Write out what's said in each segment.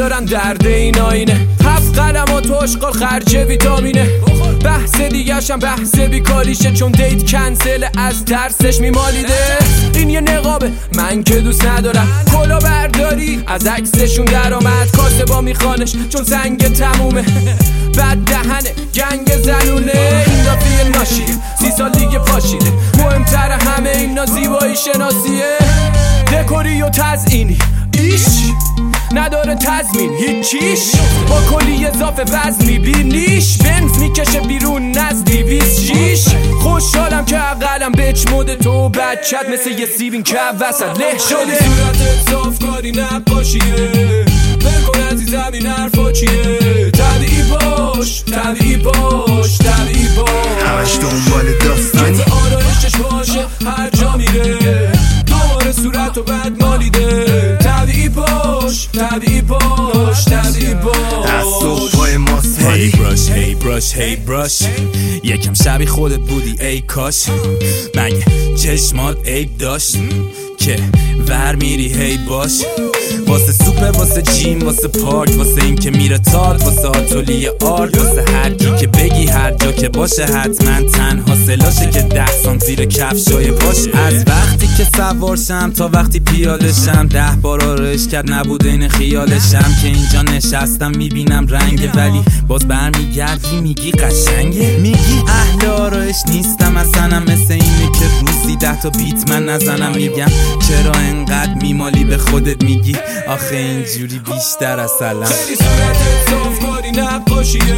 ندارن درد این آینه. 7 قلم و توشقال خرج ویتامینه. بحث دیگرشم بحث بیکاریشه، چون دیت کنسل از ترسش میمالیده. این یه نقابه من که دوست ندارم، کلا برداری از عکسشون درآمد. کاسبا میخوانش چون سنگ تمومه، بد دهنه گنگ زنونه. این دافیه ناشیه 30 سال دیگه پاشیده. مهمتر همه اینا زیبایی شناسیه. دکوری و تزئینی ایش نداره تضمین هیچیش، با کلی اضافه وزن میبینیش. بنز میکشه بیرون نزد 206. خوشحالم که عقلم بچموده تو بچت مثل یه سیبین که وسط له شده. صورتت صافکاری نقاشیه، بکن عزیزم این حرفا چیه. طبیعی باش طبیعی باش طبیعی باش، همش دنبال داستانی آرایشش باشه هر جا میره. دوباره صورت و بد مالیده. طبیعی باش طبیعی باش طبیعی باش. از صبح پای ماسمالی Hey brush, hey brush, hey brush. یکم شبیه خودت بودی ای کاش. مگه چشمات عیب داشت که ور میری هی باش. واسه سوپر واسه جیم واسه پارک، واسه این که میره تاد، واسه آتولیه آرت، واسه هر کی که بگی هر جا که باشه حتما تنها سلاشه که 10 سانت زیر کفشای پاشه. از وقتی که سوارشم تا وقتی پیادشم 10 بار آرایش کرد نبوده این خیالشم. که اینجا نشستم میبینم رنگه، ولی باز برمیگردی میگی قشنگه. میگی اهل آرایش نیستم اصلا، مثل اینه که روزی 10 تا بیت من نزنم. میگم چرا انقدر میمالی، به خودت میگی آخه اینجوری بیشتر اصلا. خیلی صورتت صافکاری نقاشیه،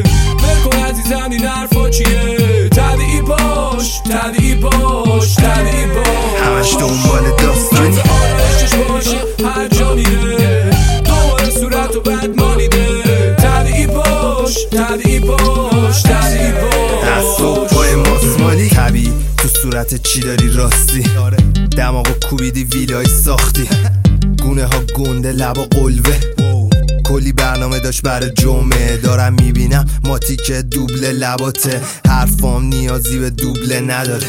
بکن عزیزم این حرفا چیه. طبیعی باش طبیعی باش طبیعی باش، همش دنبال داستانی آرایشش باشه هر جا میره. دوباره صورت و بد مالیده. طبیعی باش طبیعی باش طبیعی باش. از صبح پای ماسمالی طبیعی تو صورت چی داری راستی. دماغو کوبیدی ویلای ساختی، گونه ها گنده لبا قلوه. کلی برنامه داشت برای جمعه، دارم میبینم ماتیک دوبل لباته. حرفام نیازی به دوبله نداره،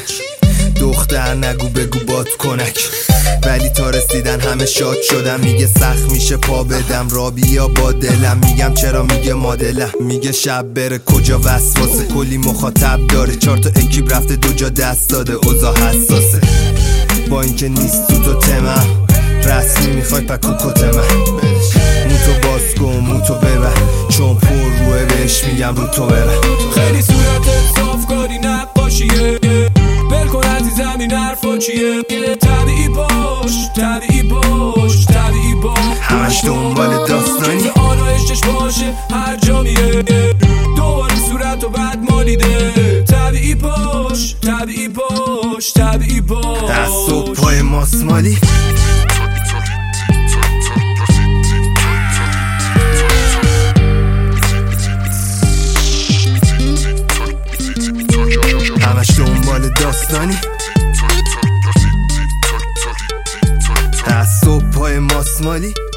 دختر نگو بگو باد کنک. ولی تا رسیدن همه شاد شدم. میگه سخت میشه پا بدم را بیا با دلم. میگم چرا میگه مادلم. میگه شب بره کجا وسواسه، کلی مخاطب داره. 4 تا اکیب رفته 2 جا دست داده، اوضاع حساسه. با اینکه نیست تو تمم رسمی میخوای پکو کتمم. موتو باز کن موتو ببر، چون پر روه بهش میگم رو تو ببر. خیلی صورتت صافکاری نقاشیه، بلکن عزیزم این حرفا چیه. طبیعی باش طبیعی باش طبیعی باش، همش دنبال داستانی آرایشش باشه هر جا میره. دوباره صورت و بد مالیده. طبیعی باش طبیعی باش طبیعی باش. از صبح پای ماسمالی همش دنبال داستانی. از صبح پای ماسمالی